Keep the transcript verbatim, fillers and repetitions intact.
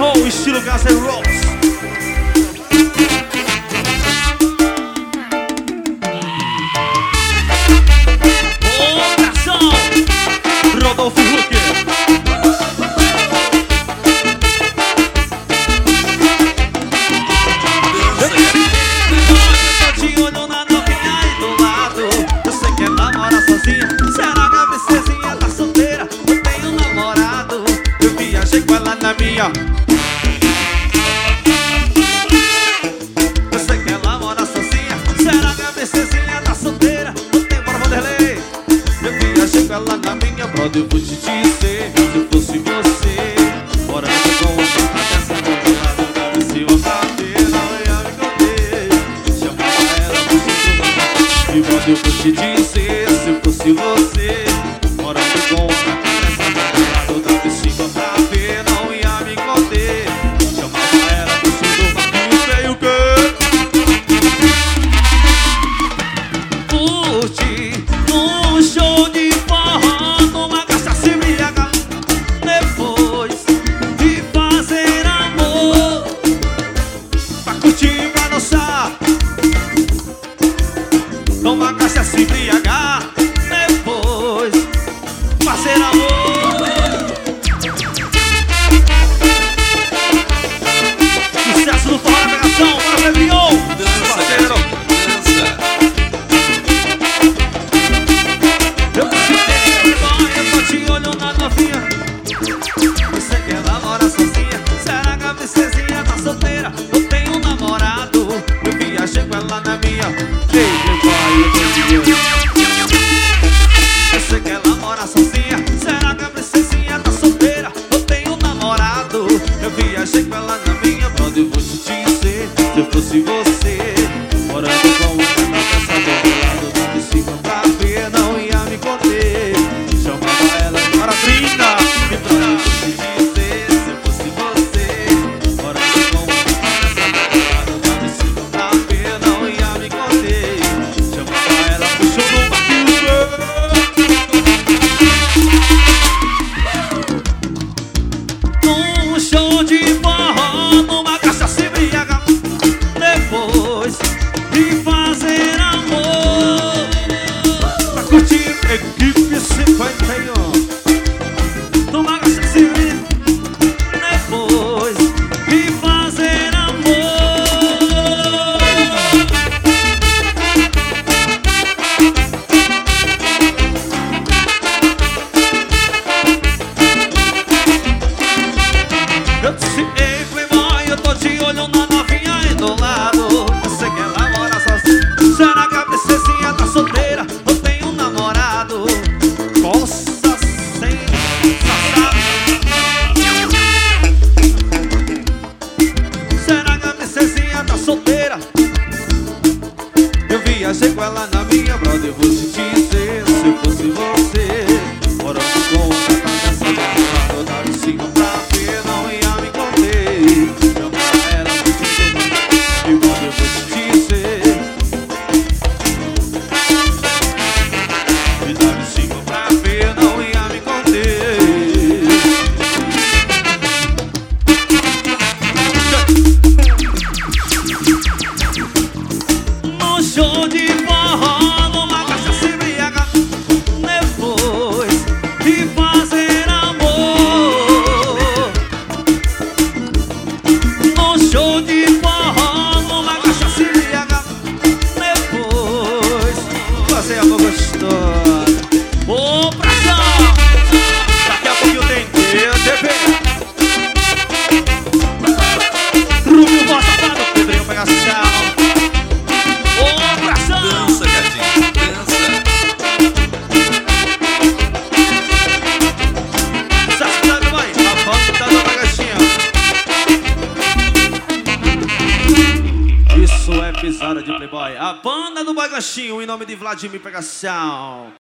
roll, estilo Guns N' Roses. Coração, Rodolfo Huck. Eu tô de olho na novinha aí do lado. Eu sei que ela mora sozinha. Será que a VCzinha tá solteira? Eu tenho um namorado. Eu viajei com ela na minha. Eu sei que ela mora sozinha. Será que a VCzinha tá solteira? Não tem bora Vanderlei. Eu viajei com ela na minha. Brother, eu vou te dizer, se eu fosse você, morando com uma dessa do lado da cima pra ver, não ia me conter. Chamava ela pro centro. E brother, eu vou te dizer, se eu fosse você, morando com uma dessa do lado da cima pra ver, não ia me conter. Chamava ela pro centro. E veio o quê? Curte um show de forró, numa cachaça embriaga, depois de fazer amor, pra curtir, pra dançar, numa cachaça embriaga, depois fazer amor. Sucesso do forró da pegação, bora Febrinho, parceiro. Eu tô de olho na novinha. Eu sei que ela mora sozinha. Será que a VCzinha tá solteira? Eu tenho um namorado. Eu viajei com ela na minha. Ei, meu pai, eu tô de olho. Eu sei que ela mora sozinha. Será que a VCzinha tá solteira? Eu tenho um namorado. Eu viajei com ela na minha. Brother, eu vou te dizer, se eu fosse você, morando com uma peça do lado da piscina pra ver, não ia me conter. Chamava ela para trinta. E pra eu te dizer, se eu fosse você, morando com uma peça do lado da piscina pra ver, não ia me conter. Chamava ela pro show do Marquinhos. Num show de forró, numa cachaça embriaga, depois de fazer amor, pra curtir equipe cinquenta e um, numa cachaça embriaga, depois de fazer amor. Eu disse, ei, playboy, eu tô de olho na novinha aí do lado. Eu sei que ela mora sozinha. Será que a VCzinha tá solteira? Eu tenho um namorado. Coça sem sassá. Será que a VCzinha tá solteira? Eu viajei com ela na minha, brother, eu vou te dizer, se eu fosse você, morando com uma cabeça do lado da piscina pra ver, não ia me conter. Chamava ela pro centro. E brother, eu vou te dizer, e da piscina pra ver, não ia me conter. No show de forró, numa cachaça embriaga, depois de fazer amor. No show de forró, numa cachaça embriaga, depois fazer amor gostoso. Ô, pressão! Daqui a pouquinho tem T V. Rubio Voz Safado, Pedrinho Pegação. Ô, pressão! Dança, gatinho, dança. Sabe, mãe? A banda da bagacinha. Isso é pisada de Playboy. A banda do Bagacinho, em nome de Vladimir Pegação.